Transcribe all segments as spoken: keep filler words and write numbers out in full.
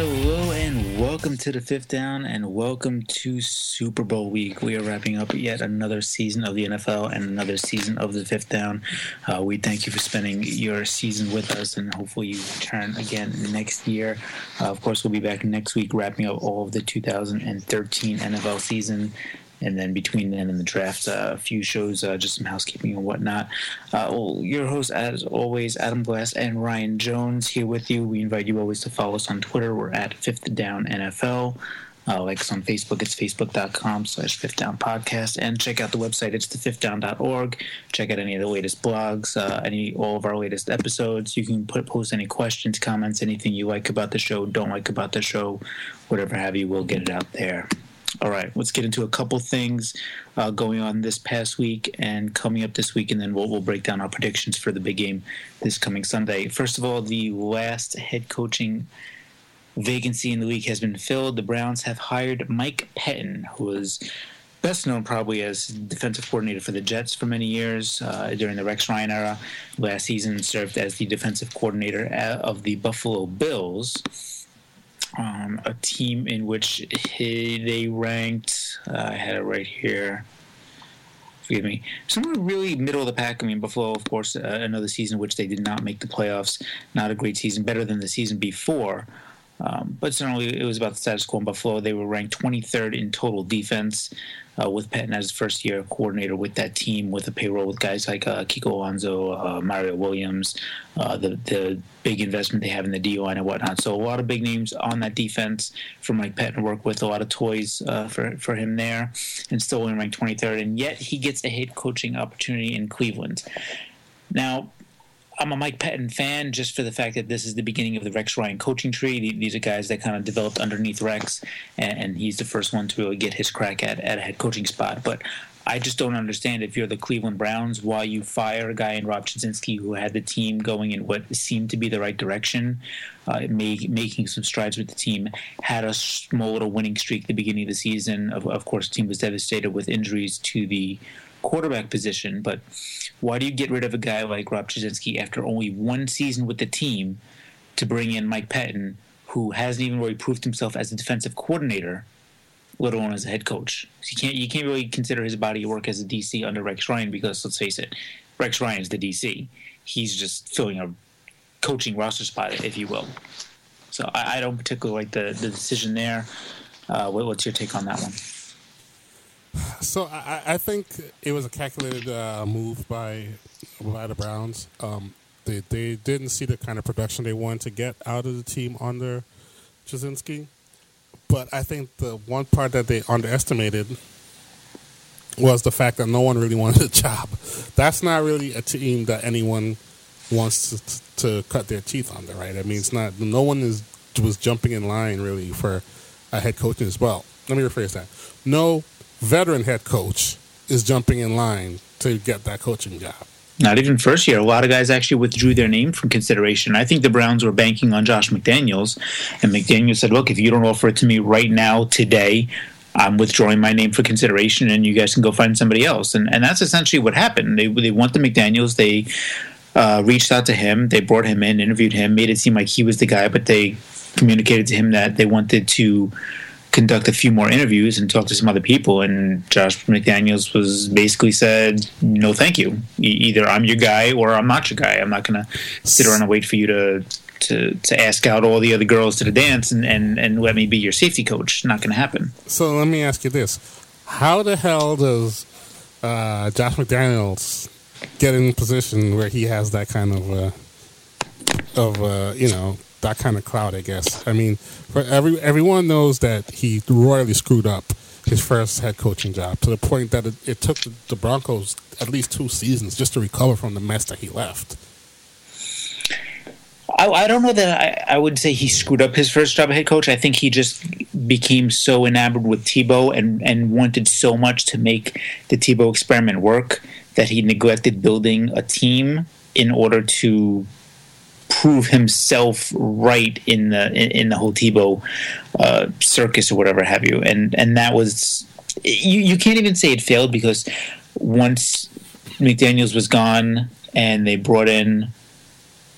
Hello and welcome to the Fifth Down and welcome to Super Bowl week. We are wrapping up yet another season of the N F L and another season of the Fifth Down. Uh, we thank you for spending your season with us and hopefully you return again next year. Uh, of course, we'll be back next week wrapping up all of the two thousand thirteen N F L season. And then between then and the draft, uh, a few shows, uh, just some housekeeping and whatnot. Uh, well, your hosts, as always, Adam Glass and Ryan Jones here with you. We invite you always to follow us on Twitter. We're at Fifth Down N F L. Uh, like us on Facebook, it's facebook.com slash Fifth Down Podcast. And check out the website, it's the fifth down dot org. Check out any of the latest blogs, uh, any all of our latest episodes. You can put post any questions, comments, anything you like about the show, don't like about the show, whatever have you, we'll get it out there. All right, let's get into a couple things uh, going on this past week and coming up this week, and then we'll, we'll break down our predictions for the big game this coming Sunday. First of all, the last head coaching vacancy in the league has been filled. The Browns have hired Mike Pettin, who was best known probably as defensive coordinator for the Jets for many years uh, during the Rex Ryan era. Last season served as the defensive coordinator of the Buffalo Bills. Um, a team in which he, they ranked, uh, I had it right here, forgive me, somewhere really middle of the pack. I mean, Buffalo, of course, uh, another season in which they did not make the playoffs, not a great season, better than the season before. Um, but certainly it was about the status quo in Buffalo. They were ranked twenty-third in total defense uh, with Pettin as first-year coordinator with that team, with a payroll with guys like uh, Kiko Alonso, uh, Mario Williams, uh, the the big investment they have in the D-line and whatnot. So a lot of big names on that defense for Mike Pettin to work with, a lot of toys uh, for, for him there, and still only ranked twenty-third. And yet he gets a head coaching opportunity in Cleveland. Now, I'm a Mike Pettin fan just for the fact that this is the beginning of the Rex Ryan coaching tree. These are guys that kind of developed underneath Rex, and, and he's the first one to really get his crack at, at a head coaching spot. But I just don't understand, if you're the Cleveland Browns, why you fire a guy in Rob Chudzinski who had the team going in what seemed to be the right direction, uh, make, making some strides with the team, had a small little winning streak at the beginning of the season. Of, of course, the team was devastated with injuries to the quarterback position, but why do you get rid of a guy like Rob Chudzinski after only one season with the team to bring in Mike Pettin, who hasn't even really proved himself as a defensive coordinator, let alone as a head coach? So you can't you can't really consider his body of work as a D C under Rex Ryan, because let's face it, Rex Ryan is the D C. He's just filling a coaching roster spot, if you will. So I, I don't particularly like the, the decision there. Uh, what, what's your take on that one? So I, I think it was a calculated uh, move by by the Browns. Um, they they didn't see the kind of production they wanted to get out of the team under Chudzinski. But I think the one part that they underestimated was the fact that no one really wanted the job. That's not really a team that anyone wants to, to cut their teeth under, right? I mean, it's not. No one is was jumping in line really for a head coaching as well. Let me rephrase that. No veteran head coach is jumping in line to get that coaching job. Not even first year. A lot of guys actually withdrew their name from consideration. I think the Browns were banking on Josh McDaniels, and McDaniels said, look, if you don't offer it to me right now, today, I'm withdrawing my name for consideration, and you guys can go find somebody else. And and that's essentially what happened. They they want the McDaniels. They uh, reached out to him. They brought him in, interviewed him, made it seem like he was the guy, but they communicated to him that they wanted to conduct a few more interviews and talk to some other people, and Josh McDaniels was basically said, no thank you. E- either I'm your guy or I'm not your guy. I'm not going to sit around and wait for you to, to to ask out all the other girls to the dance and, and, and let me be your safety coach. Not going to happen. So let me ask you this. How the hell does uh, Josh McDaniels get in a position where he has that kind of, uh, of uh, you know, that kind of clout, I guess? I mean, for every everyone knows that he royally screwed up his first head coaching job to the point that it, it took the, the Broncos at least two seasons just to recover from the mess that he left. I, I don't know that I, I would say he screwed up his first job as head coach. I think he just became so enamored with Tebow and, and wanted so much to make the Tebow experiment work that he neglected building a team in order to prove himself right in the in, in the whole Tebow uh, circus or whatever have you, and and that was you. You can't even say it failed, because once McDaniels was gone and they brought in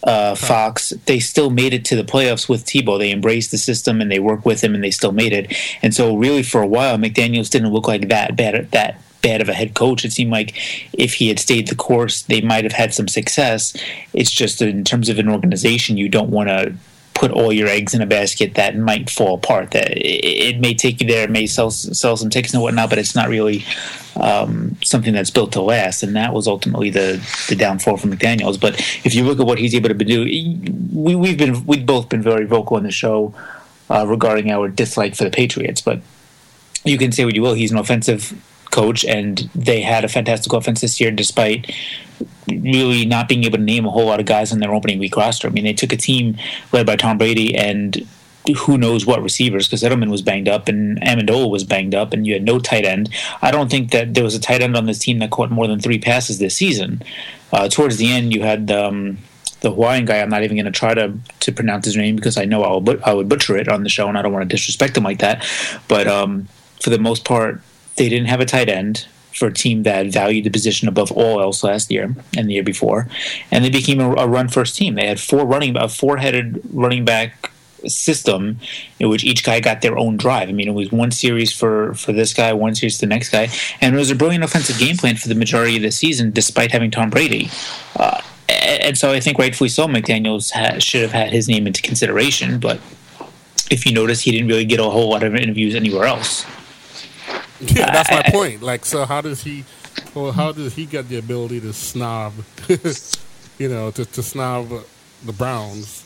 uh, Fox, they still made it to the playoffs with Tebow. They embraced the system and they worked with him, and they still made it. And so, really, for a while, McDaniels didn't look like that bad. That bad of a head coach. It seemed like if he had stayed the course, they might have had some success. It's just that in terms of an organization, you don't want to put all your eggs in a basket that might fall apart. That it may take you there, it may sell sell some tickets and whatnot, but it's not really um, something that's built to last. And that was ultimately the the downfall for McDaniels. But if you look at what he's able to do, we we've been we've both been very vocal on the show uh, regarding our dislike for the Patriots. But you can say what you will, he's an offensive coach, and they had a fantastic offense this year despite really not being able to name a whole lot of guys on their opening week roster. I mean, they took a team led by Tom Brady and who knows what receivers, because Edelman was banged up and Amendola was banged up, and you had no tight end. I don't think that there was a tight end on this team that caught more than three passes this season. Uh, towards the end, you had um, the Hawaiian guy. I'm not even going to try to to pronounce his name because I know I, will but- I would butcher it on the show, and I don't want to disrespect him like that. But um, for the most part, they didn't have a tight end for a team that valued the position above all else last year and the year before, and they became a, a run-first team. They had four running, a four-headed running back system in which each guy got their own drive. I mean, it was one series for, for this guy, one series to the next guy, and it was a brilliant offensive game plan for the majority of the season, despite having Tom Brady. Uh, and so I think rightfully so, McDaniels ha- should have had his name into consideration, but if you notice, he didn't really get a whole lot of interviews anywhere else. Yeah, that's my point. Like, so how does he, well, how does he get the ability to snob, you know, to, to snob the Browns?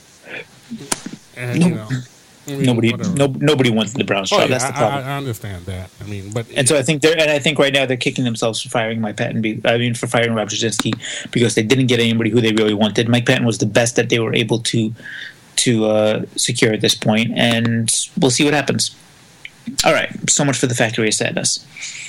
And, you know, I mean, nobody, no, nobody wants the Browns job. Oh, yeah, That's the problem. I, I understand that. I mean, but and so I think they're, and I think right now they're kicking themselves for firing Mike Patton. Be, I mean, for firing Rob Jasinski because they didn't get anybody who they really wanted. Mike Patton was the best that they were able to to uh, secure at this point, and we'll see what happens. All right, so much for the Factory of Sadness.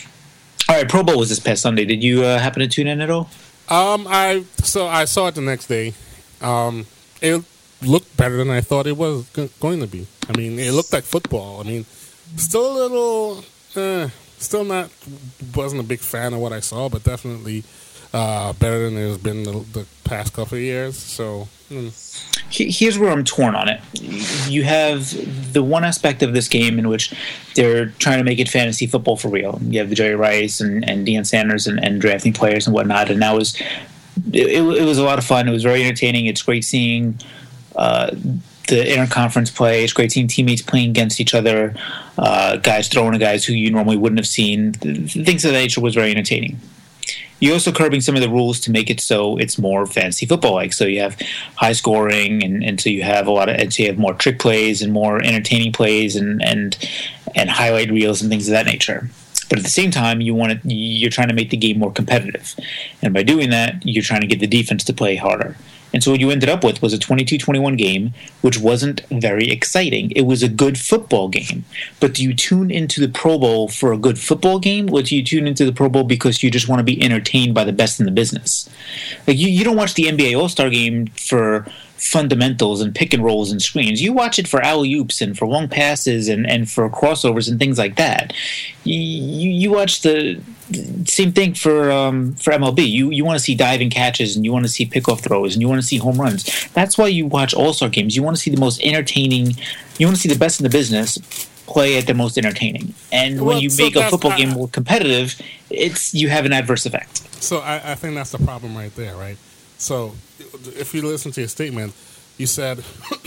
All right, Pro Bowl was this past Sunday. Did you uh, happen to tune in at all? Um, I so I saw it the next day. Um, it looked better than I thought it was g- going to be. I mean, it looked like football. I mean, still a little, eh, still not, wasn't a big fan of what I saw, but definitely uh, better than it's been the, the past couple of years. So. Mm. Here's where I'm torn on it. You have the one aspect of this game in which they're trying to make it fantasy football for real. You have the Jerry Rice and, and Deion Sanders and, and drafting players and whatnot, and that was it, it was a lot of fun. It was very entertaining. It's great seeing uh, the interconference play. It's great seeing teammates playing against each other, uh, guys throwing to guys who you normally wouldn't have seen. Things of that nature was very entertaining. You're also curbing some of the rules to make it so it's more fantasy football-like. So you have high scoring, and, and so you have a lot of, and so you have more trick plays and more entertaining plays and and and highlight reels and things of that nature. But at the same time, you want to, you're trying to make the game more competitive, and by doing that, you're trying to get the defense to play harder. And so what you ended up with was a twenty-two twenty-one game, which wasn't very exciting. It was a good football game. But do you tune into the Pro Bowl for a good football game, or do you tune into the Pro Bowl because you just want to be entertained by the best in the business? Like you, you don't watch the N B A All-Star Game for fundamentals and pick and rolls and screens. You watch it for alley-oops and for long passes and, and for crossovers and things like that. You, you watch the same thing for um, for M L B. You you want to see diving catches and you want to see pickoff throws and you want to see home runs. That's why you watch All-Star games. You want to see the most entertaining. You want to see the best in the business play at the most entertaining. And well, when you so make a football I, game more competitive, it's you have an adverse effect. So I, I think that's the problem right there, right? So if you listen to your statement, you said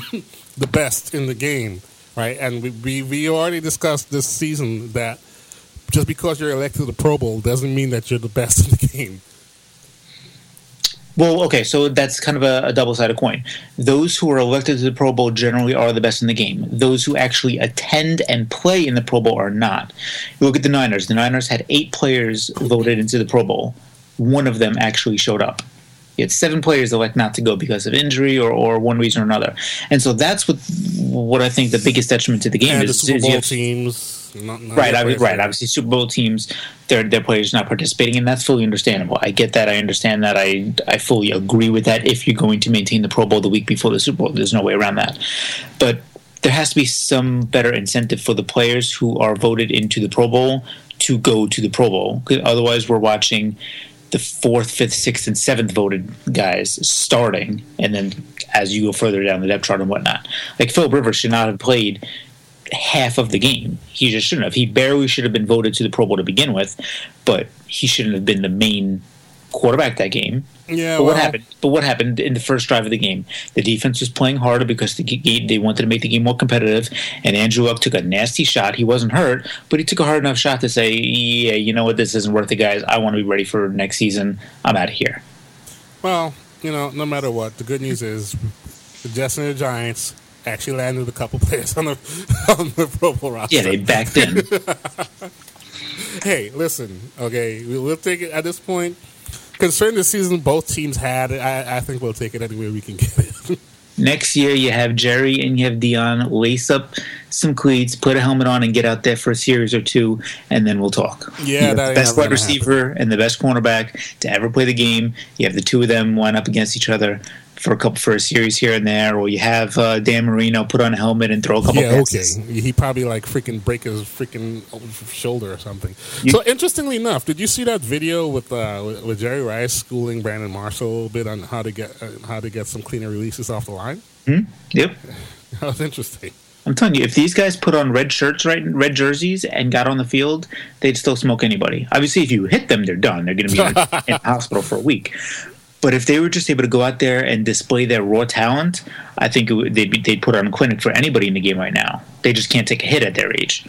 the best in the game, right? And we, we, we already discussed this season that just because you're elected to the Pro Bowl doesn't mean that you're the best in the game. Well, okay, so that's kind of a, a double-sided coin. Those who are elected to the Pro Bowl generally are the best in the game. Those who actually attend and play in the Pro Bowl are not. You look at the Niners. The Niners had eight players voted into the Pro Bowl. One of them actually showed up. You had seven players elect not to go because of injury or, or one reason or another. And so that's what what I think the biggest detriment to the game and is. The Super Bowl is have, teams. Not, not right, I, right. Obviously, Super Bowl teams, their their players not participating, and that's fully understandable. I get that. I understand that. I, I fully agree with that if you're going to maintain the Pro Bowl the week before the Super Bowl. There's no way around that. But there has to be some better incentive for the players who are voted into the Pro Bowl to go to the Pro Bowl. Otherwise, we're watching the fourth, fifth, sixth, and seventh voted guys starting, and then as you go further down the depth chart and whatnot. Like Philip Rivers should not have played half of the game. He just shouldn't have. He barely should have been voted to the Pro Bowl to begin with, but he shouldn't have been the main quarterback that game. Yeah. But well, what happened? But what happened in the first drive of the game? The defense was playing harder because the game, they wanted to make the game more competitive. And Andrew Luck took a nasty shot. He wasn't hurt, but he took a hard enough shot to say, "Yeah, you know what? This isn't worth it, guys. I want to be ready for next season. I'm out of here." Well, you know, no matter what, the good news is the Jets and the Giants actually landed a couple players on the on the Pro Bowl roster. Yeah, they backed in. Hey, listen, okay, we'll take it at this point. Concerning the season both teams had, I, I think we'll take it any way we can get it. Next year, you have Jerry and you have Dion lace up some cleats, put a helmet on, and get out there for a series or two, and then we'll talk. Yeah, you that have the best wide receiver happen. and the best cornerback to ever play the game. You have the two of them line up against each other for a couple for a series here and there, or you have uh, Dan Marino put on a helmet and throw a couple yeah, passes. Okay. He probably like freaking break his freaking shoulder or something. You, so interestingly enough, did you see that video with uh, with, with Jerry Rice schooling Brandon Marshall a little bit on how to get uh, how to get some cleaner releases off the line? Hmm? Yep, that was interesting. I'm telling you, if these guys put on red shirts, right, red jerseys, and got on the field, they'd still smoke anybody. Obviously, if you hit them, they're done. They're going to be in, in hospital for a week. But if they were just able to go out there and display their raw talent, I think it would, they'd, be, they'd put on a clinic for anybody in the game right now. They just can't take a hit at their age.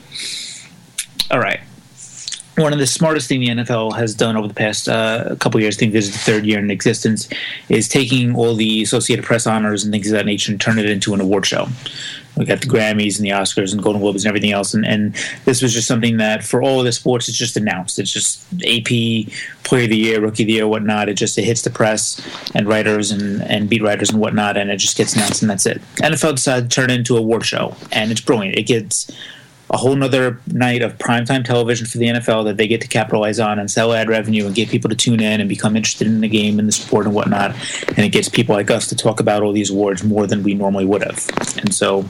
All right. One of the smartest things the N F L has done over the past uh, couple of years, I think this is the third year in existence, is taking all the Associated Press honors and things of that nature and turn it into an award show. We got the Grammys and the Oscars and Golden Globes and everything else. And, and this was just something that for all of the sports, it's just announced. It's just A P, Player of the Year, Rookie of the Year, whatnot. It just it hits the press and writers and, and beat writers and whatnot, and it just gets announced, and that's it. N F L decided to turn it into a award show, and it's brilliant. It gets a whole nother night of primetime television for the N F L that they get to capitalize on and sell ad revenue and get people to tune in and become interested in the game and the sport and whatnot. And it gets people like us to talk about all these awards more than we normally would have. And so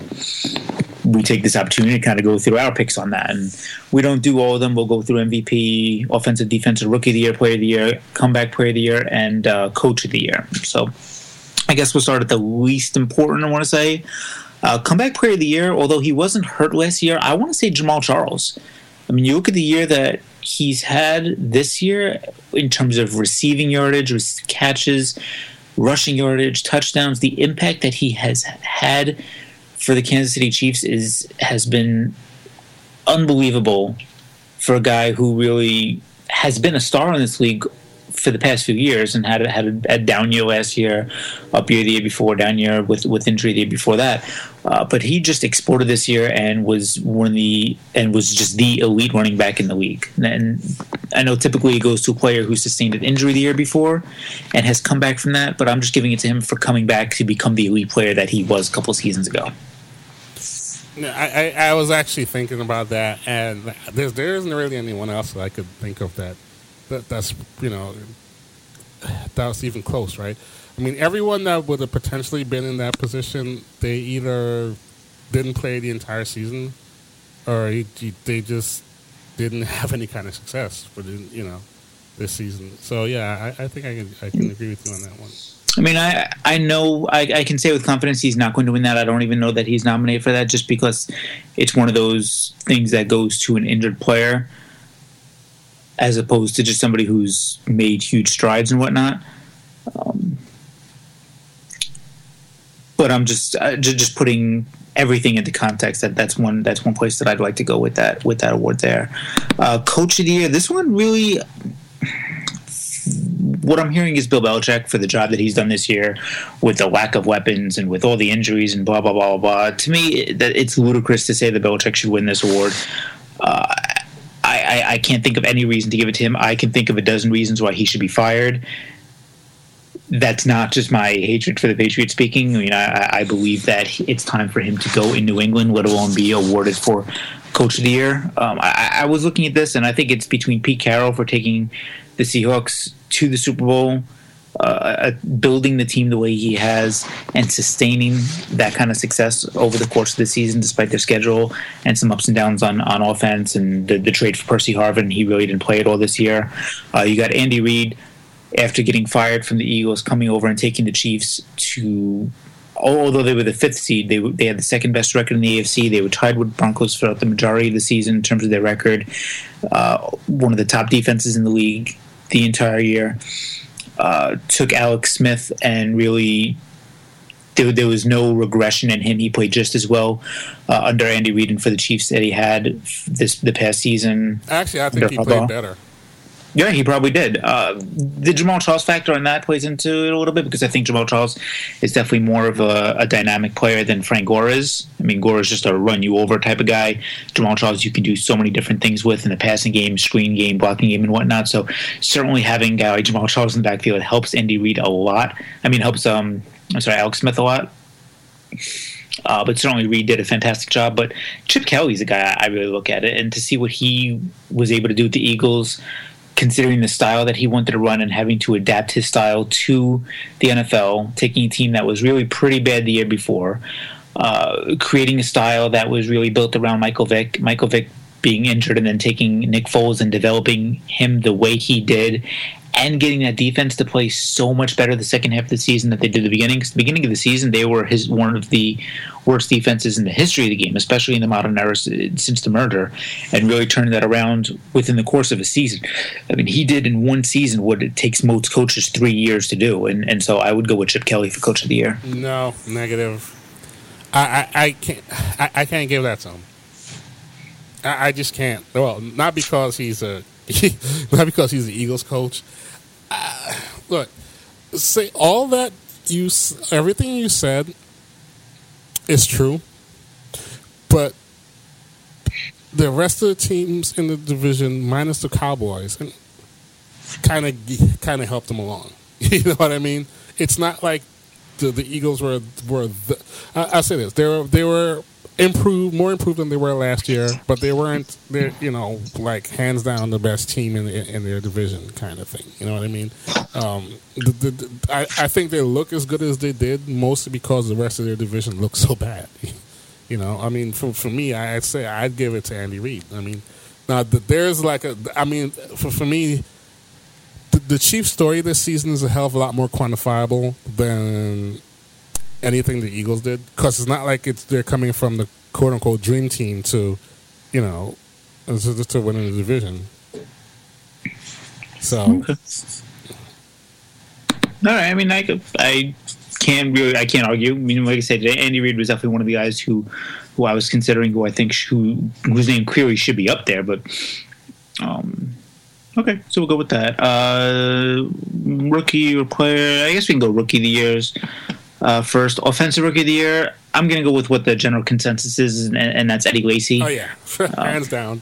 we take this opportunity to kind of go through our picks on that. And we don't do all of them. We'll go through M V P, Offensive, Defensive, Rookie of the Year, Player of the Year, Comeback Player of the Year, and uh, Coach of the Year. So I guess we'll start at the least important, I want to say. Uh, comeback Player of the Year, although he wasn't hurt last year, I want to say Jamal Charles. I mean, you look at the year that he's had this year in terms of receiving yardage, catches, rushing yardage, touchdowns, the impact that he has had for the Kansas City Chiefs is has been unbelievable for a guy who really has been a star in this league for the past few years and had a, had a, a down year last year, up year the year before, down year with, with injury the year before that. Uh, but he just exploded this year and was one of the and was just the elite running back in the league. And I know typically it goes to a player who sustained an injury the year before and has come back from that, but I'm just giving it to him for coming back to become the elite player that he was a couple of seasons ago. I, I, I was actually thinking about that, and there's, there isn't really anyone else that I could think of that That, that's, you know, that was even close, right? I mean, everyone that would have potentially been in that position, they either didn't play the entire season or he, he, they just didn't have any kind of success for the, you know, this season. So, yeah, I, I think I can, I can agree with you on that one. I mean, I I know I, I can say with confidence he's not going to win that. I don't even know that he's nominated for that just because it's one of those things that goes to an injured player, as opposed to just somebody who's made huge strides and whatnot. Um, but I'm just uh, just putting everything into context. That that's one that's one place that I'd like to go with that with that award there. Uh, Coach of the Year. This one really. What I'm hearing is Bill Belichick for the job that he's done this year with the lack of weapons and with all the injuries and blah blah blah blah blah. To me, that it's ludicrous to say that Belichick should win this award. Uh, I, I, I can't think of any reason to give it to him. I can think of a dozen reasons why he should be fired. That's not just my hatred for the Patriots speaking. I mean, I, I believe that it's time for him to go in New England, let alone be awarded for Coach of the Year. Um, I, I was looking at this, and I think it's between Pete Carroll for taking the Seahawks to the Super Bowl, uh, building the team the way he has, and sustaining that kind of success over the course of the season, despite their schedule and some ups and downs on, on offense, and the, the trade for Percy Harvin. He really didn't play it all this year. Uh, you got Andy Reid, after getting fired from the Eagles, coming over and taking the Chiefs to although they were the fifth seed, they they had the second best record in the A F C. They were tied with Broncos throughout the majority of the season in terms of their record. Uh, one of the top defenses in the league the entire year. Uh, took Alex Smith and really there, there was no regression in him. He played just as well uh, under Andy Reid and for the Chiefs that he had this the past season. Actually, I think he played better. Yeah, he probably did. Uh, the Jamal Charles factor on that plays into it a little bit because I think Jamal Charles is definitely more of a, a dynamic player than Frank Gore is. I mean, Gore is just a run-you-over type of guy. Jamal Charles you can do so many different things with in the passing game, screen game, blocking game, and whatnot. So certainly having a guy like Jamal Charles in the backfield helps Andy Reid a lot. I mean, helps, um, I'm sorry, Alex Smith a lot. Uh, but certainly Reid did a fantastic job. But Chip Kelly's a guy I really look at it. And to see what he was able to do with the Eagles, considering the style that he wanted to run and having to adapt his style to the N F L, taking a team that was really pretty bad the year before, uh, creating a style that was really built around Michael Vick, Michael Vick being injured and then taking Nick Foles and developing him the way he did, and getting that defense to play so much better the second half of the season that they did at the beginning. Because the beginning of the season, they were his one of the worst defenses in the history of the game, especially in the modern era since the merger, and really turning that around within the course of a season. I mean, he did in one season what it takes most coaches three years to do, and, and so I would go with Chip Kelly for Coach of the Year. No, negative. I, I, I can't I, I can't give that to him. I, I just can't. Well, not because he's a not because he's the Eagles coach. Uh, look, say all that you, everything you said is true, but the rest of the teams in the division, minus the Cowboys, and kind of kind of helped them along. You know what I mean? It's not like the, the Eagles were were. The, I, I say this: they were they were improved, more improved than they were last year, but they weren't, they're, you know, like hands down the best team in in their division kind of thing. You know what I mean? Um, the, the, the, I, I think they look as good as they did, mostly because the rest of their division looks so bad. You know, I mean, for for me, I'd say I'd give it to Andy Reid. I mean, now there's like a, I mean, for for me, the, the Chiefs' story this season is a hell of a lot more quantifiable than anything the Eagles did, because it's not like it's they're coming from the quote unquote dream team to, you know, to, to win in the division. So, okay. All right. I mean, I I can't really I can't argue. I mean, like I said, Andy Reid was definitely one of the guys who who I was considering, who I think who whose name clearly should be up there. But um, okay, so we'll go with that. Uh, rookie or player? I guess we can go rookie of the years. Uh, first, offensive rookie of the year, I'm going to go with what the general consensus is, and, and that's Eddie Lacy. Oh, yeah. Hands down.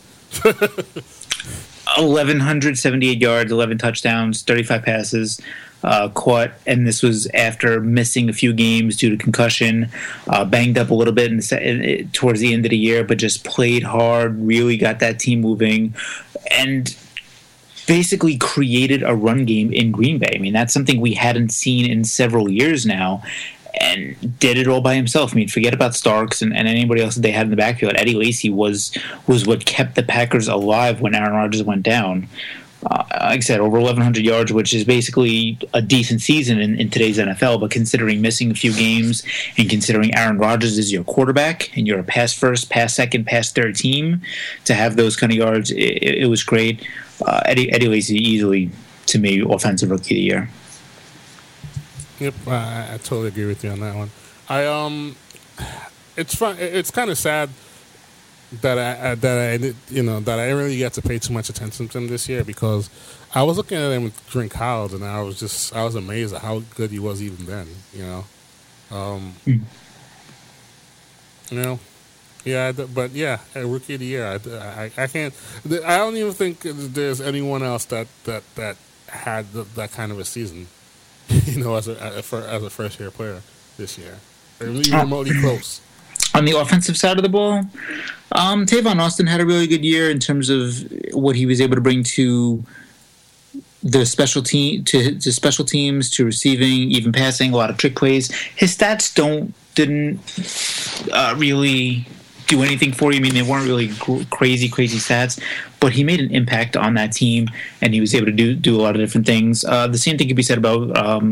eleven seventy-eight yards, eleven touchdowns, thirty-five passes uh, caught, and this was after missing a few games due to concussion, uh, banged up a little bit in the, in, towards the end of the year, but just played hard, really got that team moving, and basically created a run game in Green Bay. I mean, that's something we hadn't seen in several years now, and did it all by himself. I mean, forget about Starks and, and anybody else that they had in the backfield. Eddie Lacy was was what kept the Packers alive when Aaron Rodgers went down. Uh, like I said, over eleven hundred yards, which is basically a decent season in, in today's N F L. But considering missing a few games and considering Aaron Rodgers is your quarterback and you're a pass first, pass second, pass third team, to have those kind of yards, it, it was great. Uh, Eddie, Eddie Lacy easily, to me, offensive rookie of the year. Yep, I, I totally agree with you on that one. I um, it's fun. It's kind of sad that I, I that I you know that I didn't really get to pay too much attention to him this year, because I was looking at him during college and I was just I was amazed at how good he was even then. You know, um, mm. you know. Yeah, but yeah, a rookie of the year. I, I, I can't. I don't even think there's anyone else that that, that had the, that kind of a season. You know, as a as a first year player this year, or even remotely close. On the offensive side of the ball, um, Tavon Austin had a really good year in terms of what he was able to bring to the special team, to, to special teams, to receiving, even passing, a lot of trick plays. His stats don't didn't uh, really do anything for you. I mean, they weren't really crazy, crazy stats, but he made an impact on that team, and he was able to do do a lot of different things. Uh, the same thing could be said about um,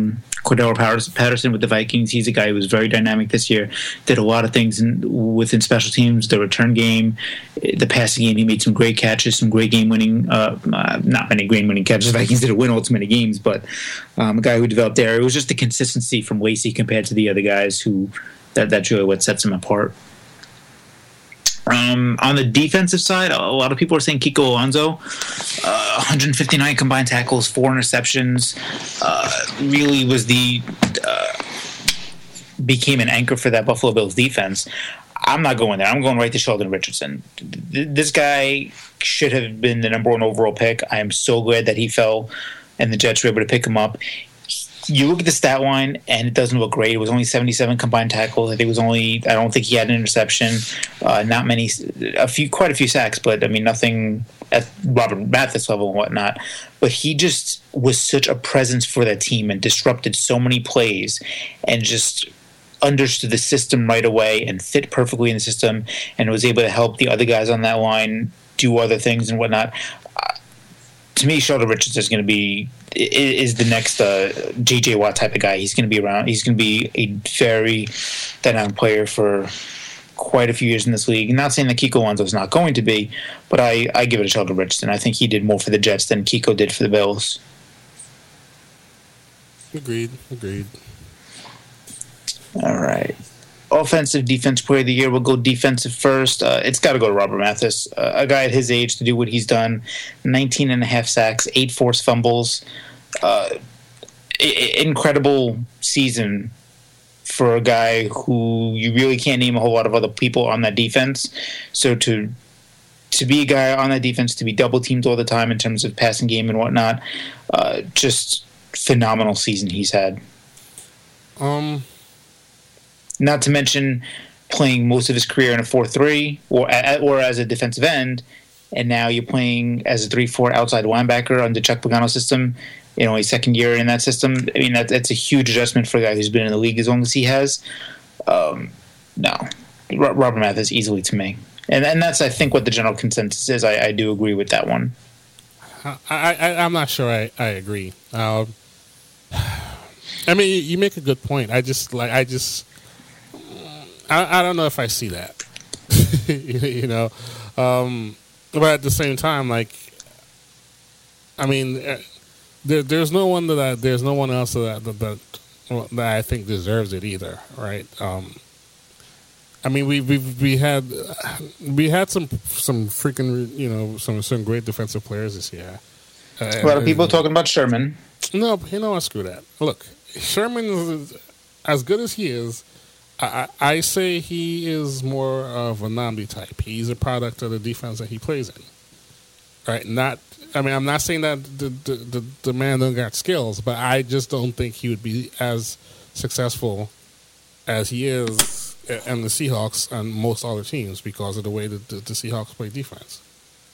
Cordell Patterson with the Vikings. He's a guy who was very dynamic this year. Did a lot of things in, within special teams, the return game, the passing game. He made some great catches, some great game-winning, uh, uh, not many game-winning catches. The Vikings didn't win ultimatate games, but um, a guy who developed there. It was just the consistency from Lacy compared to the other guys who that that's really what sets him apart. Um, on the defensive side, a lot of people are saying Kiko Alonso, uh, one hundred fifty-nine combined tackles, four interceptions, uh, really was the uh, became an anchor for that Buffalo Bills defense. I'm not going there. I'm going right to Sheldon Richardson. This guy should have been the number one overall pick. I am so glad that he fell and the Jets were able to pick him up. You look at the stat line, and it doesn't look great. It was only seventy-seven combined tackles. I think it was only. I don't think he had an interception. Uh, not many, a few, quite a few sacks, but I mean nothing at Robert Mathis level and whatnot. But he just was such a presence for that team and disrupted so many plays, and just understood the system right away and fit perfectly in the system, and was able to help the other guys on that line do other things and whatnot. Uh, to me, Sheldon Richardson is going to be. Is the next uh, J J Watt type of guy. He's going to be around. He's going to be a very dynamic player for quite a few years in this league. I'm not saying that Kiko Alonso is not going to be, but I, I give it to Sheldon Richardson. I think he did more for the Jets than Kiko did for the Bills. Agreed. Agreed. All right. Offensive defense player of the year. We'll go defensive first. Uh, it's got to go to Robert Mathis, uh, a guy at his age to do what he's done. nineteen and a half sacks, eight forced fumbles. Uh, I- incredible season for a guy who you really can't name a whole lot of other people on that defense. So to to be a guy on that defense, to be double teamed all the time in terms of passing game and whatnot, uh, just phenomenal season he's had. Um. Not to mention playing most of his career in a four three or or as a defensive end, and now you're playing as a three four outside linebacker under Chuck Pagano's system, you know, his second year in that system. I mean, that, that's a huge adjustment for a guy who's been in the league as long as he has. Um, no, Robert Mathis easily to me. And and that's, I think, what the general consensus is. I, I do agree with that one. I, I, I'm not sure I, I agree. Um, I mean, you, you make a good point. I just, like, I just... I, I don't know if I see that, you know, um, but at the same time, like, I mean, there, there's no one that I, there's no one else that that, that that I think deserves it either, right? Um, I mean, we we we had we had some some freaking you know some some great defensive players this year. Uh, a lot of people talking about Sherman. No, you know what? Screw that. Look, Sherman is as good as he is. I, I say he is more of a Nnamdi type. He's a product of the defense that he plays in. Right? Not. I mean, I'm not saying that the the, the, the man don't got skills, but I just don't think he would be as successful as he is in the Seahawks and most other teams because of the way that the, the Seahawks play defense.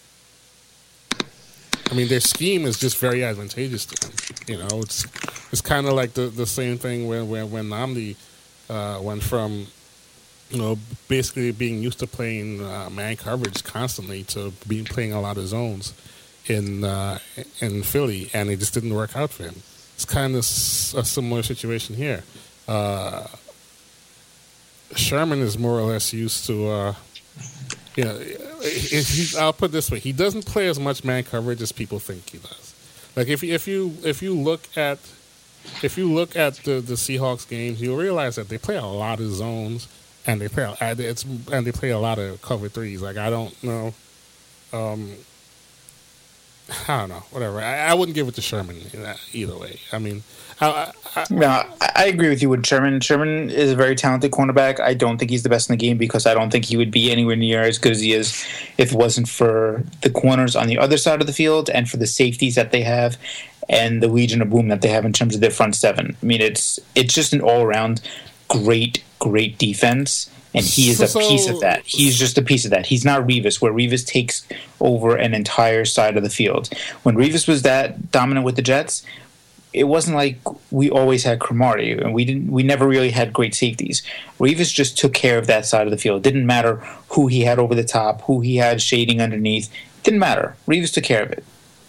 I mean, their scheme is just very advantageous to them. You know, it's it's kind of like the, the same thing when when, when Nnamdi Uh, went from, you know, basically being used to playing uh, man coverage constantly to being playing a lot of zones in uh, in Philly, and it just didn't work out for him. It's kind of a similar situation here. Uh, Sherman is more or less used to, uh, you know, if he, I'll put it this way: he doesn't play as much man coverage as people think he does. Like if if you if you look at If you look at the, the Seahawks games, you'll realize that they play a lot of zones, and they play it's and they play a lot of cover threes. Like I don't know, um, I don't know, whatever. I, I wouldn't give it to Sherman either way. I mean, I, I, no, I agree with you with Sherman. Sherman is a very talented cornerback. I don't think he's the best in the game because I don't think he would be anywhere near as good as he is if it wasn't for the corners on the other side of the field and for the safeties that they have and the Legion of Boom that they have in terms of their front seven. I mean, it's it's just an all-around great, great defense, and he is a so, piece of that. He's just a piece of that. He's not Revis, where Revis takes over an entire side of the field. When Revis was that dominant with the Jets, it wasn't like we always had Cromartie, and we didn't. We never really had great safeties. Revis just took care of that side of the field. It didn't matter who he had over the top, who he had shading underneath. It didn't matter. Revis took care of it.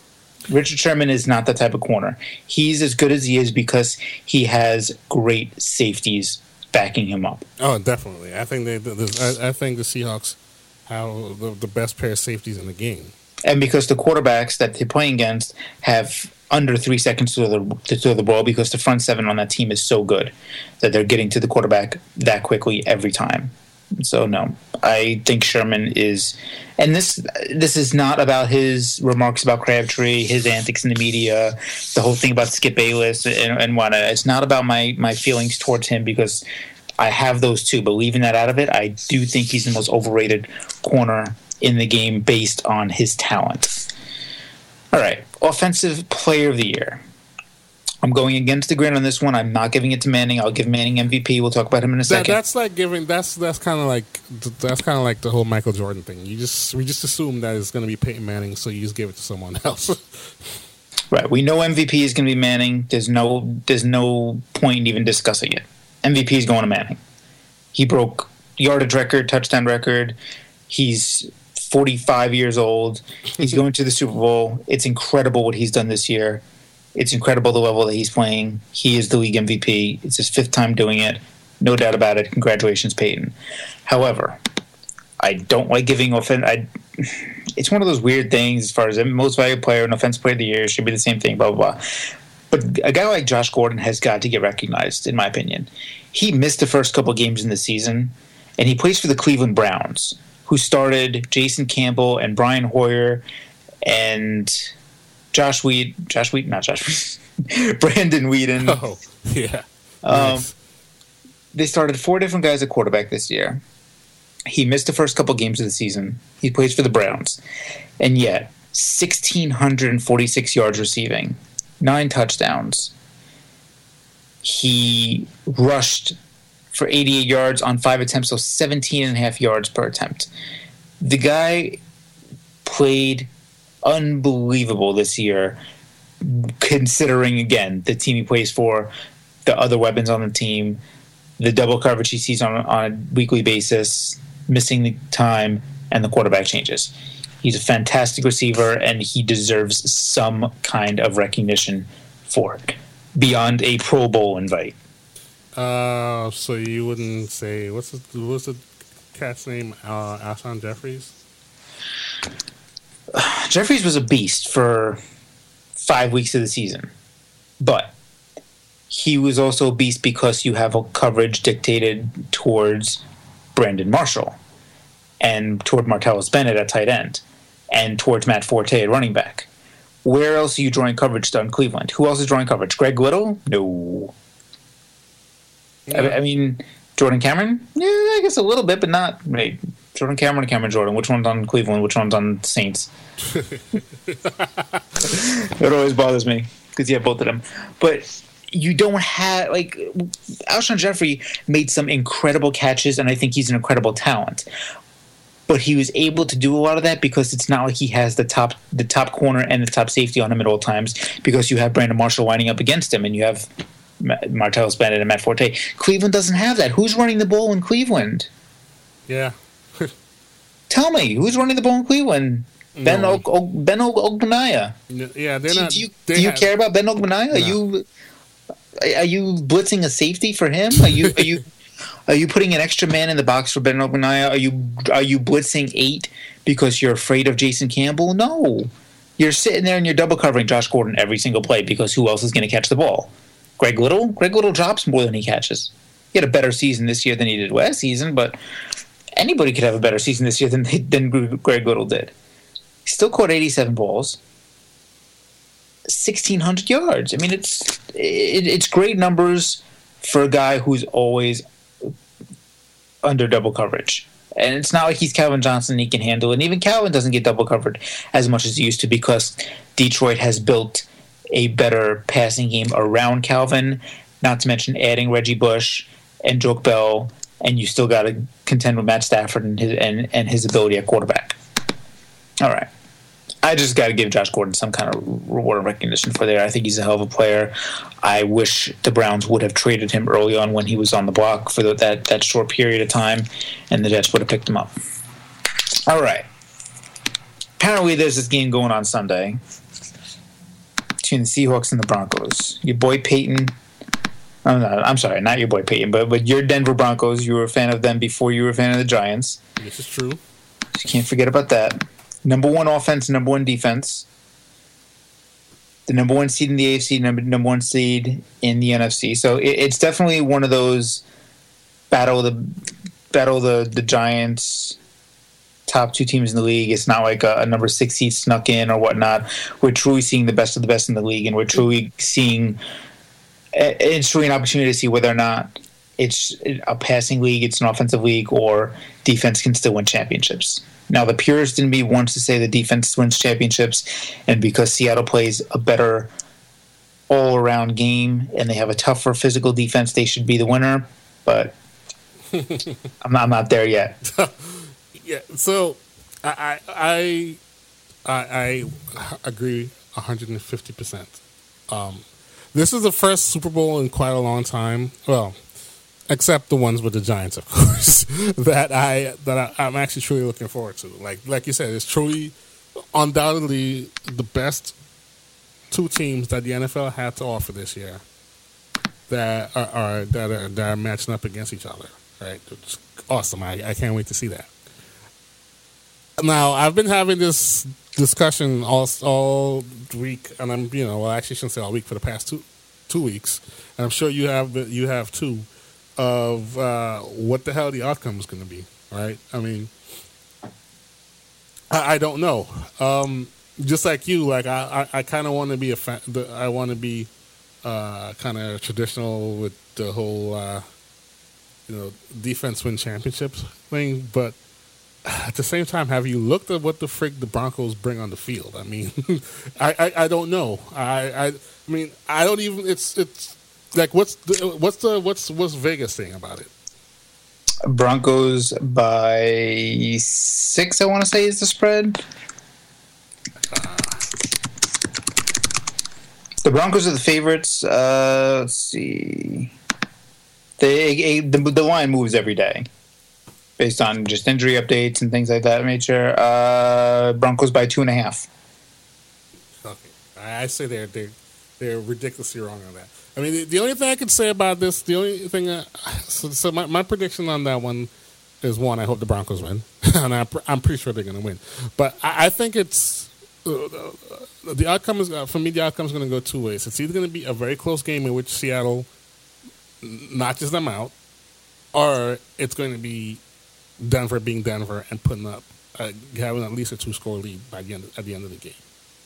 Richard Sherman is not that type of corner. He's as good as he is because he has great safeties backing him up. Oh, definitely. I think they. I, I think the Seahawks have the, the best pair of safeties in the game. And because the quarterbacks that they're playing against have under three seconds to throw the, to throw the ball, because the front seven on that team is so good that they're getting to the quarterback that quickly every time. So no, I think Sherman is, and this this is not about his remarks about Crabtree, his antics in the media, the whole thing about Skip Bayless and, and whatnot. It's not about my my feelings towards him, because I have those too. But leaving that out of it, I do think he's the most overrated corner in the game based on his talent. All right, offensive player of the year. I'm going against the grain on this one. I'm not giving it to Manning. I'll give Manning M V P. We'll talk about him in a second. That, that's like giving. That's that's kind of like that's kind of like the whole Michael Jordan thing. You just we just assume that it's going to be Peyton Manning, so you just give it to someone else. Right. We know M V P is going to be Manning. There's no there's no point in even discussing it. M V P is going to Manning. He broke yardage record, touchdown record. He's forty-five years old. He's going to the Super Bowl. It's incredible what he's done this year. It's incredible the level that he's playing. He is the league M V P. It's his fifth time doing it. No doubt about it. Congratulations, Peyton. However, I don't like giving offense. I, it's one of those weird things as far as most valuable player and offensive player of the year should be the same thing, blah, blah, blah. But a guy like Josh Gordon has got to get recognized, in my opinion. He missed the first couple games in the season, and he plays for the Cleveland Browns, who started Jason Campbell and Brian Hoyer and Josh Weed, Josh Weed, not Josh Weed, Brandon Weeden. Oh, yeah. Um, nice. They started four different guys at quarterback this year. He missed the first couple games of the season. He plays for the Browns. And yet, one thousand six hundred forty-six yards receiving, nine touchdowns. He rushed for eighty-eight yards on five attempts, so seventeen and a half yards per attempt. The guy played unbelievable this year, considering, again, the team he plays for, the other weapons on the team, the double coverage he sees on, on a weekly basis, missing the time, and the quarterback changes. He's a fantastic receiver, and he deserves some kind of recognition for it, beyond a Pro Bowl invite. Uh, so you wouldn't say, what's the, what's the cat's name, uh, Alshon Jeffries? Jeffries was a beast for five weeks of the season, but he was also a beast because you have a coverage dictated towards Brandon Marshall and toward Martellus Bennett at tight end and towards Matt Forte at running back. Where else are you drawing coverage on Cleveland? Who else is drawing coverage? Greg Little? No. Yeah. I, I mean, Jordan Cameron? Yeah, I guess a little bit, but not. Wait, Jordan Cameron or Cameron Jordan? Which one's on Cleveland? Which one's on the Saints? It always bothers me because you have both of them. But you don't have, like, Alshon Jeffrey made some incredible catches, and I think he's an incredible talent. But he was able to do a lot of that because it's not like he has the top the top corner and the top safety on him at all times, because you have Brandon Marshall lining up against him and you have Martellus Bennett and Matt Forte. Cleveland doesn't have that. Who's running the ball in Cleveland? Yeah. Tell me, who's running the ball in Cleveland? Ben No. o- o- Ben o- Ogbanaya. No, yeah, they're Do, not. do you, they do you have- care about Ben Ogbanaya? Are No. you are you blitzing a safety for him? Are you are you are you putting an extra man in the box for Ben Ogbanaya? Are you are you blitzing eight because you're afraid of Jason Campbell? No. You're sitting there and you're double covering Josh Gordon every single play because who else is going to catch the ball? Greg Little? Greg Little drops more than he catches. He had a better season this year than he did last season, but anybody could have a better season this year than than Greg Little did. He still caught eighty-seven balls, sixteen hundred yards. I mean, it's it, it's great numbers for a guy who's always under double coverage. And it's not like he's Calvin Johnson and he can handle it. And even Calvin doesn't get double covered as much as he used to because Detroit has built a better passing game around Calvin, not to mention adding Reggie Bush and Joke Bell, and you still got to contend with Matt Stafford and his, and, and his ability at quarterback. All right. I just got to give Josh Gordon some kind of reward and recognition for there. I think he's a hell of a player. I wish the Browns would have traded him early on when he was on the block for the, that, that short period of time, and the Jets would have picked him up. All right. Apparently there's this game going on Sunday. between the Seahawks and the Broncos. Your boy Peyton. I'm, not, I'm sorry, not your boy Peyton, but but your Denver Broncos. You were a fan of them before you were a fan of the Giants. This is true. You can't forget about that. Number one offense, number one defense. The number one seed in the A F C, number number one seed in the N F C. So it, it's definitely one of those battle the battle the the Giants. Top two teams in the league. It's not like a, a number six seed snuck in or whatnot. We're truly seeing the best of the best in the league, and we're truly seeing. It's truly an opportunity to see whether or not it's a passing league, it's an offensive league, or defense can still win championships. Now, the purist in me wants to say the defense wins championships, and because Seattle plays a better all-around game and they have a tougher physical defense, they should be the winner. But I'm not, I'm not there yet. Yeah, so I I I, I agree one hundred fifty percent. Um, this is the first Super Bowl in quite a long time. Well, except the ones with the Giants, of course. that I that I, I'm actually truly looking forward to. Like like you said, it's truly, undoubtedly the best two teams that the N F L had to offer this year. That are, are that are that are matching up against each other. Right, it's awesome. I, I can't wait to see that. Now, I've been having this discussion all all week, and I'm you know well, I actually shouldn't say all week, for the past two two weeks, and I'm sure you have you have too, of uh, what the hell the outcome is going to be. Right? I mean, I, I don't know. Um, just like you, like I I, I kind of want to be a fan, I want to be uh, kind of traditional with the whole uh, you know defense win championships thing, but at the same time, have you looked at what the frick the Broncos bring on the field? I mean, I, I, I don't know. I, I I mean I don't even. It's it's like what's the what's the what's what's Vegas saying about it? Broncos by six, I want to say, is the spread. Uh, the Broncos are the favorites. Uh, let's see. They the the line moves every day, based on just injury updates and things like that nature. Uh, Broncos by two and a half. Okay, I say they're they're they're ridiculously wrong on that. I mean, the, the only thing I can say about this, the only thing, uh, so, so my, my prediction on that one is one. I hope the Broncos win, and I, I'm pretty sure they're going to win. But I, I think it's uh, the outcome is uh, for me. The outcome is going to go two ways. It's either going to be a very close game in which Seattle notches them out, or it's going to be Denver being Denver and putting up, uh, having at least a two-score lead by the end at the end of the game.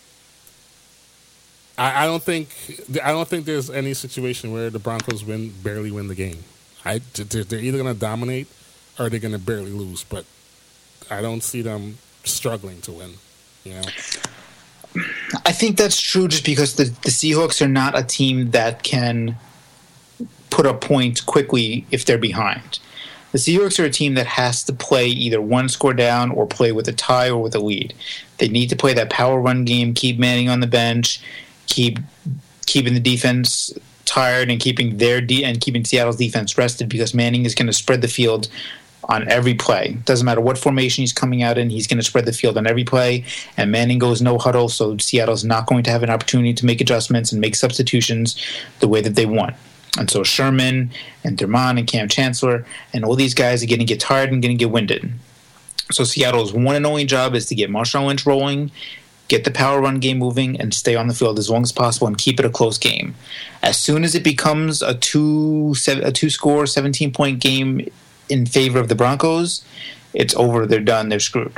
I, I don't think I don't think there's any situation where the Broncos win barely win the game. I they're either going to dominate or they're going to barely lose, but I don't see them struggling to win. You know, I think that's true just because the the Seahawks are not a team that can put up points quickly if they're behind. The Seahawks are a team that has to play either one score down or play with a tie or with a lead. They need to play that power run game, keep Manning on the bench, keep keeping the defense tired and keeping their de- and keeping Seattle's defense rested, because Manning is going to spread the field on every play. Doesn't matter what formation he's coming out in, he's going to spread the field on every play, and Manning goes no huddle, so Seattle's not going to have an opportunity to make adjustments and make substitutions the way that they want. And so Sherman and Dermond and Cam Chancellor and all these guys are going to get tired and going to get winded. So Seattle's one and only job is to get Marshawn Lynch rolling, get the power run game moving, and stay on the field as long as possible and keep it a close game. As soon as it becomes a two a two score seventeen point game in favor of the Broncos, it's over. They're done. They're screwed.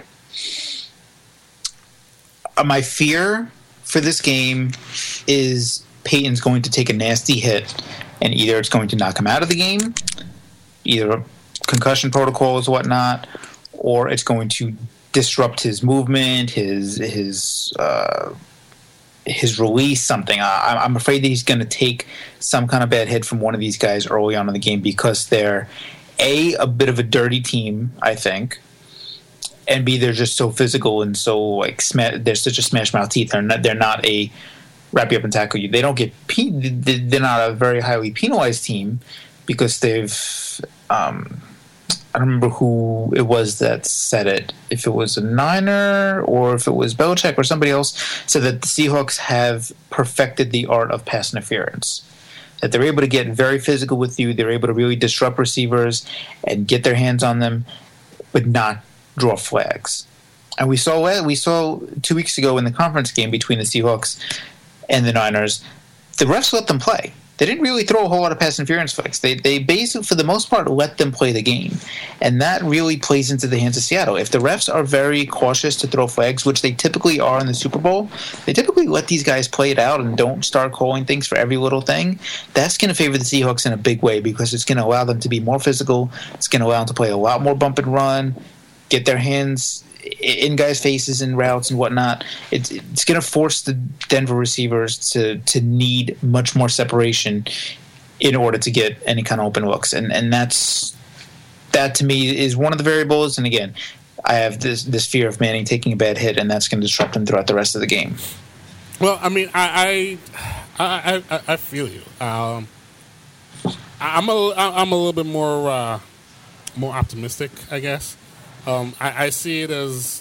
Uh, my fear for this game is Peyton's going to take a nasty hit, and either it's going to knock him out of the game, either concussion protocols, whatnot, or it's going to disrupt his movement, his his uh, his release, something. I, I'm afraid that he's going to take some kind of bad hit from one of these guys early on in the game, because they're A, a bit of a dirty team, I think, and B, they're just so physical and so like sma- they're such a smash mouth teeth. They're not, they're not a wrap you up and tackle you. They don't get pe- they're not a very highly penalized team, because they've um, I don't remember who it was that said it. If it was a Niner or if it was Belichick or somebody else, said that the Seahawks have perfected the art of pass interference. That they're able to get very physical with you. They're able to really disrupt receivers and get their hands on them, but not draw flags. And we saw we saw two weeks ago in the conference game between the Seahawks and the Niners, the refs let them play. They didn't really throw a whole lot of pass interference flags. They they basically, for the most part, let them play the game. And that really plays into the hands of Seattle. If the refs are very cautious to throw flags, which they typically are in the Super Bowl, they typically let these guys play it out and don't start calling things for every little thing. That's going to favor the Seahawks in a big way because it's going to allow them to be more physical. It's going to allow them to play a lot more bump and run, get their hands in guys' faces and routes and whatnot. It's it's going to force the Denver receivers to to need much more separation in order to get any kind of open looks, and and that's that to me is one of the variables. And again, I have this this fear of Manning taking a bad hit, and that's going to disrupt him throughout the rest of the game. Well, I mean, I I I, I feel you. Um, I'm a I'm a little bit more uh, more optimistic, I guess. Um, I, I see it as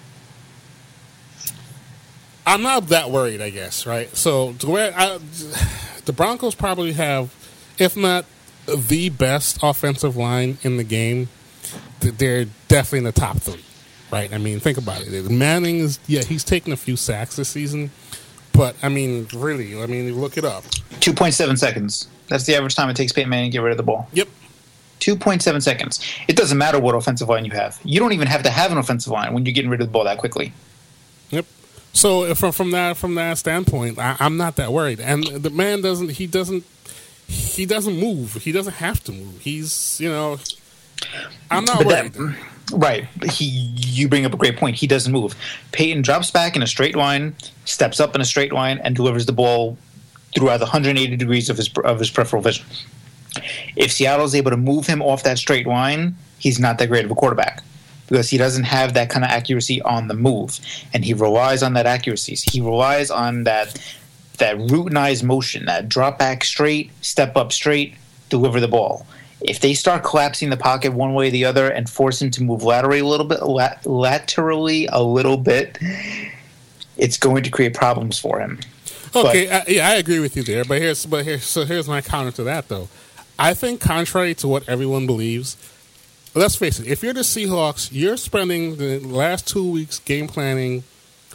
I'm not that worried, I guess, right? So the way I, the Broncos probably have, if not the best offensive line in the game, they're definitely in the top three, right? I mean, think about it. Manning is, yeah, he's taken a few sacks this season, but I mean, really, I mean, look it up. two point seven seconds. That's the average time it takes Peyton Manning to get rid of the ball. Yep. two point seven seconds. It doesn't matter what offensive line you have. You don't even have to have an offensive line when you're getting rid of the ball that quickly. Yep. So from from that from that standpoint, I, I'm not that worried. And the man doesn't. He doesn't. He doesn't move. He doesn't have to move. He's you know. I'm not but worried. That, right. He. You bring up a great point. He doesn't move. Peyton drops back in a straight line, steps up in a straight line, and delivers the ball throughout the one hundred eighty degrees of his of his peripheral vision. If Seattle is able to move him off that straight line, he's not that great of a quarterback because he doesn't have that kind of accuracy on the move, and he relies on that accuracy. He relies on that that routinized motion, that drop back straight, step up straight, deliver the ball. If they start collapsing the pocket one way or the other and force him to move laterally a little bit, lat- laterally a little bit, it's going to create problems for him. Okay, but, I, yeah, I agree with you there. But here's but here's so here's my counter to that though. I think, contrary to what everyone believes, let's face it, if you're the Seahawks, you're spending the last two weeks game planning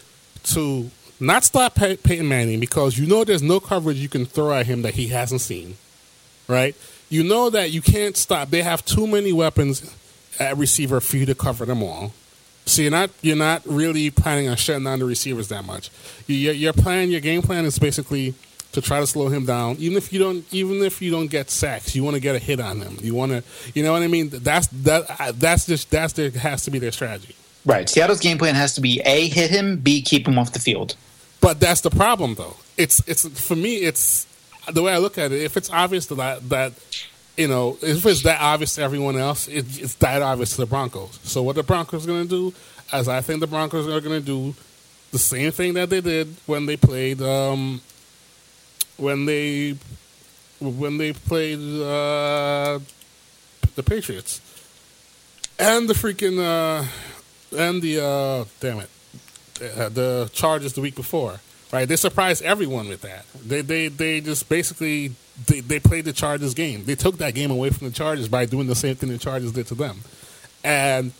to not stop Pey- Peyton Manning because you know there's no coverage you can throw at him that he hasn't seen, right? You know that you can't stop. They have too many weapons at receiver for you to cover them all. So you're not you're not really planning on shutting down the receivers that much. Your, your plan, your game plan is basically to try to slow him down, even if you don't, even if you don't get sacks, you want to get a hit on him. You want to, you know what I mean? That's that. That's just that's their has to be their strategy. Right. Seattle's game plan has to be A, hit him, B, keep him off the field. But that's the problem, though. It's it's for me. It's the way I look at it. If it's obvious that that you know, if it's that obvious to everyone else, it, it's that obvious to the Broncos. So what the Broncos are going to do, as I think the Broncos are going to do, the same thing that they did when they played. Um, When they when they played uh, the Patriots and the freaking uh, and the uh, damn it uh, the Chargers the week before, right? They surprised everyone with that. They they they just basically they, they played the Chargers game. They took that game away from the Chargers by doing the same thing the Chargers did to them, and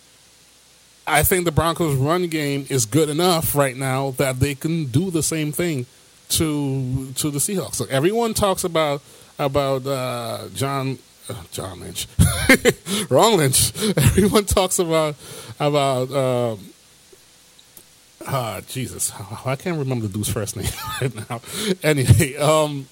I think the Broncos' run game is good enough right now that they can do the same thing to to the Seahawks. So everyone talks about about uh, John uh, John Lynch, wrong Lynch. Everyone talks about about uh, uh, Jesus. I can't remember the dude's first name right now. Anyway, um,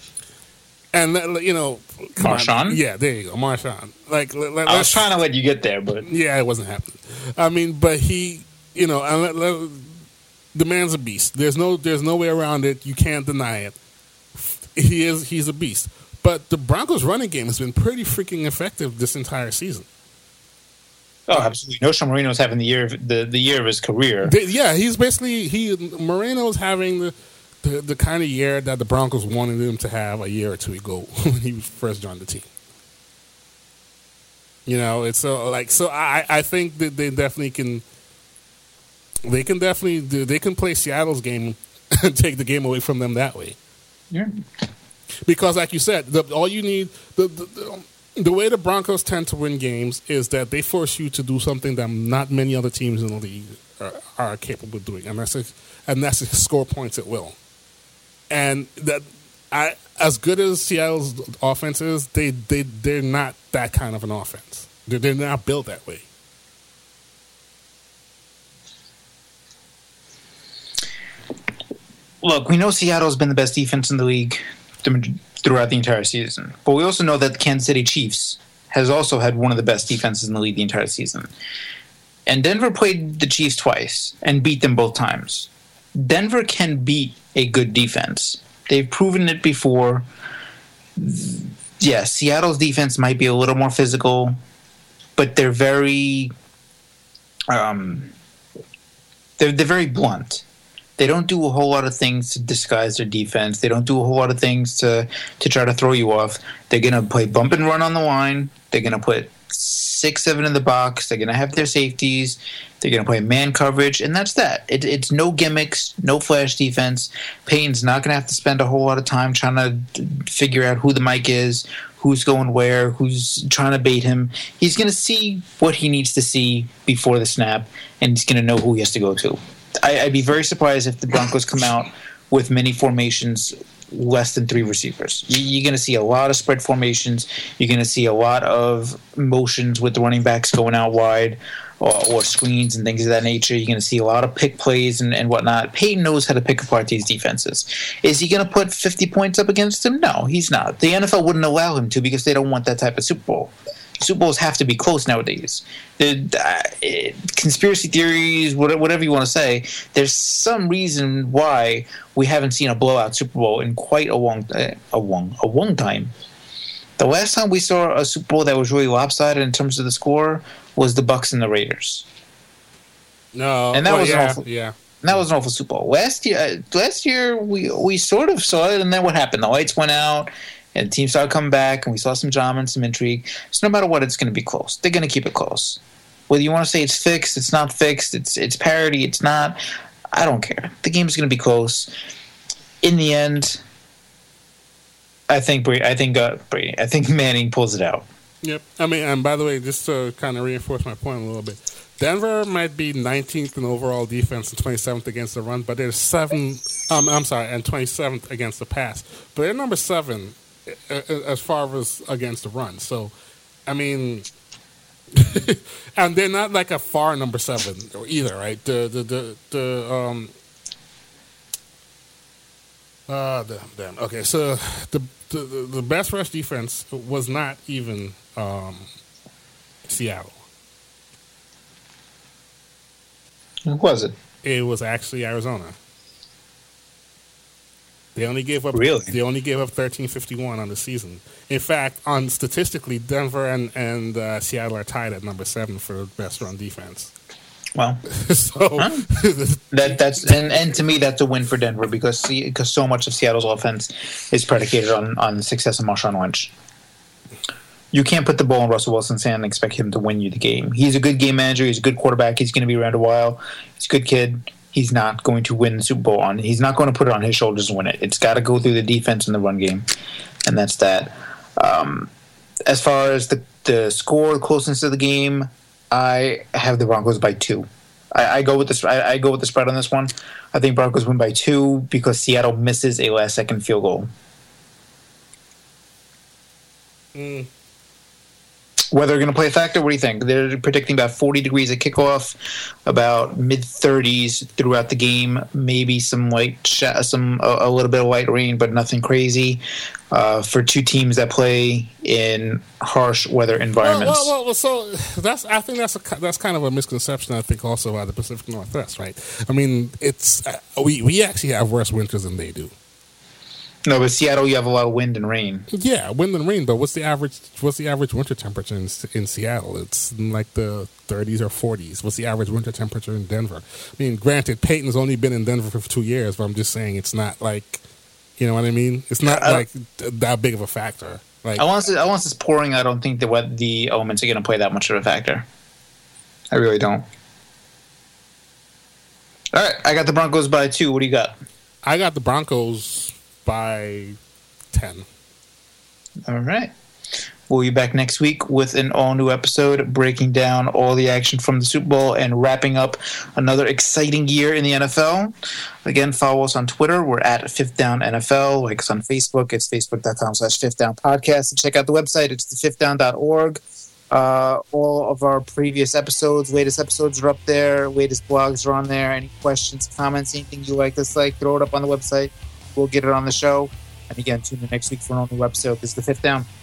and you know, Marshawn. On. Yeah, there you go, Marshawn. Like let, I was trying to let you get there, but yeah, it wasn't happening. I mean, but he, you know, and let, let, the man's a beast. There's no there's no way around it. You can't deny it. He is he's a beast. But the Broncos' running game has been pretty freaking effective this entire season. Oh, absolutely. Knowshon Moreno's having the year of, the, the year of his career. They, yeah, he's basically he Moreno's having the, the the kind of year that the Broncos wanted him to have a year or two ago when he first joined the team. You know, it's so like so. I I think that they definitely can. They can definitely do. They can play Seattle's game and take the game away from them that way. Yeah. Because, like you said, the, all you need the, the the the way the Broncos tend to win games is that they force you to do something that not many other teams in the league are, are capable of doing, and that's a, and that's to score points at will. And that I. As good as Seattle's offense is, they, they, they're not that kind of an offense. They're, they're not built that way. Look, we know Seattle's been the best defense in the league throughout the entire season. But we also know that the Kansas City Chiefs has also had one of the best defenses in the league the entire season. And Denver played the Chiefs twice and beat them both times. Denver can beat a good defense. They've proven it before. Yeah, Seattle's defense might be a little more physical, but they're very, um, they're they're very blunt. They don't do a whole lot of things to disguise their defense. They don't do a whole lot of things to to try to throw you off. They're gonna play bump and run on the line. They're gonna put six, seven in the box. They're gonna have their safeties. They're going to play man coverage, and that's that. It, it's no gimmicks, no flash defense. Payton's not going to have to spend a whole lot of time trying to figure out who the mic is, who's going where, who's trying to bait him. He's going to see what he needs to see before the snap, and he's going to know who he has to go to. I, I'd be very surprised if the Broncos come out with many formations less than three receivers. You're going to see a lot of spread formations. You're going to see a lot of motions with the running backs going out wide. Or, or screens and things of that nature. You're going to see a lot of pick plays and, and whatnot. Payton knows how to pick apart these defenses. Is he going to put fifty points up against them? No, he's not. The N F L wouldn't allow him to because they don't want that type of Super Bowl. Super Bowls have to be close nowadays. The, uh, conspiracy theories, whatever you want to say, there's some reason why we haven't seen a blowout Super Bowl in quite a long, uh, a long, a long time. The last time we saw a Super Bowl that was really lopsided in terms of the score was the Bucks and the Raiders. No, and that well, was yeah, an awful, yeah. And that was an awful Super Bowl. Last year, last year we we sort of saw it, and then what happened? The lights went out, and the team started coming back, and we saw some drama and some intrigue. So no matter what, it's going to be close. They're going to keep it close. Whether you want to say it's fixed, it's not fixed, it's it's parity, it's not. I don't care. The game's going to be close. In the end, I think Brady, I think uh, Brady, I think Manning pulls it out. Yep. I mean, and by the way, just to kind of reinforce my point a little bit, Denver might be nineteenth in overall defense and twenty-seventh against the run, but they're seven. Um, I'm sorry, and twenty-seventh against the pass, but they're number seven as far as against the run. So, I mean, and they're not like a far number seven either, right? The the the the um. Uh, damn, damn. Okay, so the, the the best rush defense was not even um, Seattle. Who was it? It was actually Arizona. They only gave up. Really? They only gave up thirteen fifty-one on the season. In fact, on statistically, Denver and and uh, Seattle are tied at number seven for best run defense. Well, so huh? that that's and, and to me that's a win for Denver because because so much of Seattle's offense is predicated on on the success of Marshawn Lynch. You can't put the ball in Russell Wilson's hand and expect him to win you the game. He's a good game manager. He's a good quarterback. He's going to be around a while. He's a good kid. He's not going to win the Super Bowl on. He's not going to put it on his shoulders and win it. It's got to go through the defense and the run game, and that's that. Um, as far as the the score, the closeness of the game, I have the Broncos by two. I, I go with the I, I go with the spread on this one. I think Broncos win by two because Seattle misses a last second field goal. Mm. Weather going to play a factor? What do you think? They're predicting about forty degrees at kickoff, about mid thirties throughout the game. Maybe some light, sh- some a, a little bit of light rain, but nothing crazy. Uh, for two teams that play in harsh weather environments. Well, well, well, so that's I think that's a, that's kind of a misconception. I think also about the Pacific Northwest, right? I mean, it's uh, we we actually have worse winters than they do. No, but Seattle, you have a lot of wind and rain. Yeah, wind and rain. But what's the average? What's the average winter temperature in, in Seattle? It's in like the thirties or forties. What's the average winter temperature in Denver? I mean, granted, Peyton's only been in Denver for two years, but I'm just saying it's not like, you know what I mean? It's not like that big of a factor. Like, I want I want this pouring. I don't think the what the elements are going to play that much of a factor. I really don't. All right, I got the Broncos by two. What do you got? I got the Broncos by ten. All right. We'll be back next week with an all-new episode breaking down all the action from the Super Bowl and wrapping up another exciting year in the N F L. Again, follow us on Twitter. We're at Fifth Down N F L. Like us on Facebook. It's facebook.com slash Fifth Down Podcast. And check out the website. It's the fifth down dot org. Uh, all of our previous episodes, latest episodes are up there. Latest blogs are on there. Any questions, comments, anything you like us like, throw it up on the website. We'll get it on the show. And again, tune in next week for an all new episode. This is the Fifth Down.